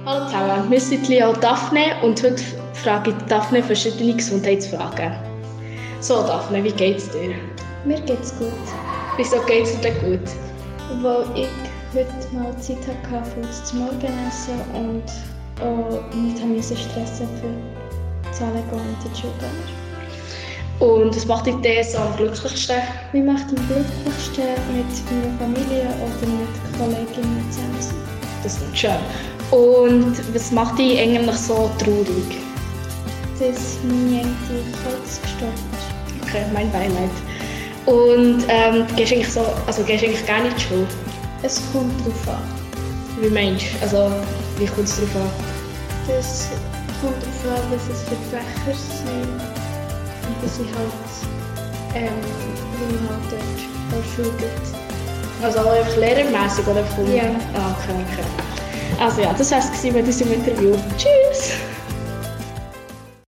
Hallo zusammen, wir sind Lia und Daphne und heute frage ich Daphne verschiedene Gesundheitsfragen. So Daphne, wie geht's dir? Mir geht's gut, Wieso geht's dir denn gut? weil ich heute mal Zeit hatte für das Morgenessen und auch nicht musste stressen für das Anlegen und die Schule gehen. Und was macht dich denn so am glücklichsten? Mich macht am glücklichsten mit meiner Familie oder mit Kolleginnen zusammen sein. Das ist schön. Und was macht dich eigentlich so traurig? Dass meine eine Katze gestorben ist. Okay, mein Beileid. Und gehst du eigentlich gar nicht zur Schule? Es kommt darauf an. Wie meinst du? Also, wie kommt es darauf an? Das kommt darauf an, was es für Fächer sind und dass ich halt, wie man halt dort an der Schule geht. Also einfach lehrermässig oder vom... Ja. Ah, okay. Also ja, das war es mit diesem Interview. Tschüss!